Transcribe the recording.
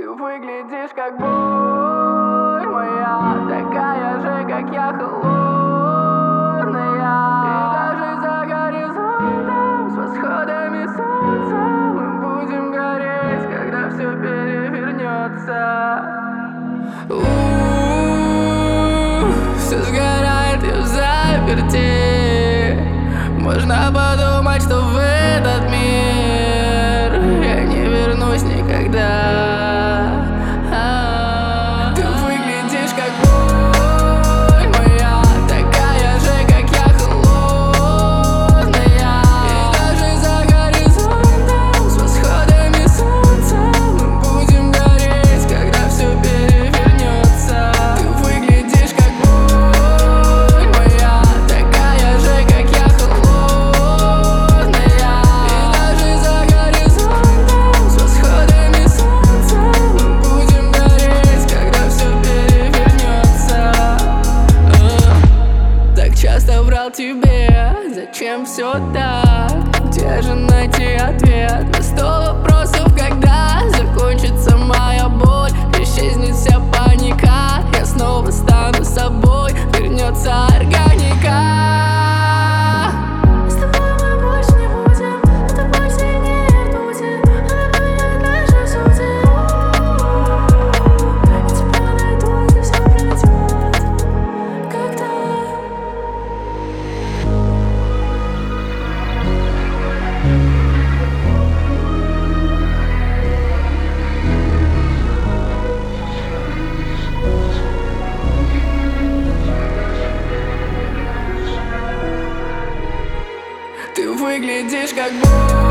выглядишь как боль моя, такая же, как я, холодная. И даже за горизонтом, с восходами солнца, мы будем гореть, когда все перевернется. Все сгорает и в заперти. Можно подумать, что в этот мир я не вернусь никогда. Ты выглядишь как боль моя, такая же, как я, холодная. И даже за горизонтом, с восходами солнца, мы будем гореть, когда все перевернется. Ты выглядишь как боль моя, такая же, как я, холодная. И даже за горизонтом, с восходами солнца, мы будем гореть, когда все перевернется. Так часто врал тебе, зачем все так? Где же найти ответ на 100 вопросов, когда закончится моя боль? Исчезнет вся паника, я снова стану собой, вернется органика. С тобой мы больше не будем, эта боль сильнее будет, она поменяет наши судьбы. Я тебя найду, и все пройдет, когда. Ты выглядишь как боль